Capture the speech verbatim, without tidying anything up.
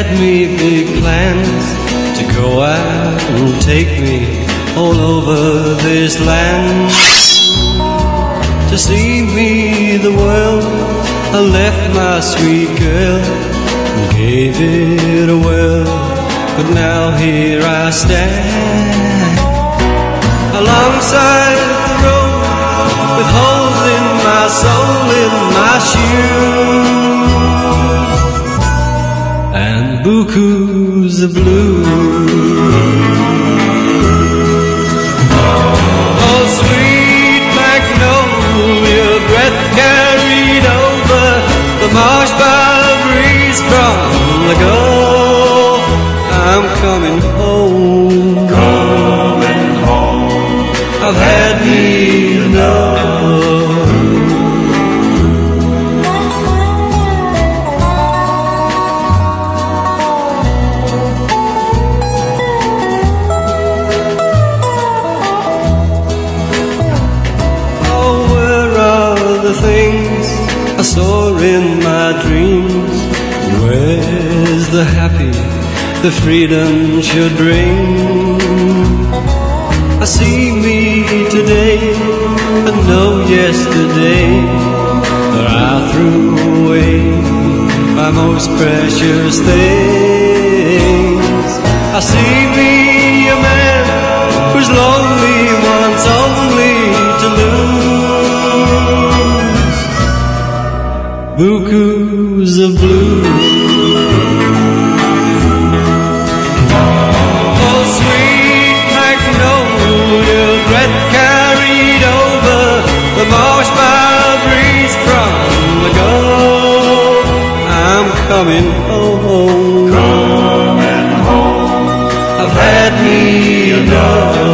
had me big plans to go out and take me all over this land. To see me the world, I left my sweet girl and gave it a whirl, but now here I stand alongside the road with holes in my soul, in my shoes, and bukus of blue. Oh, sweet magnolia, breath carried over the marsh by a breeze from the Gulf. I'm coming home, coming home. I've had me enough. Oh, where are the things I saw in my dreams? Where's the happy the freedom should bring? I see me today and know yesterday, that I threw away my most precious things. I see me a man who's lonely, wants only to lose. Bukus of blue. Breath carried over the marsh by a breeze from the Gulf. I'm coming home, coming home. I've had me enough.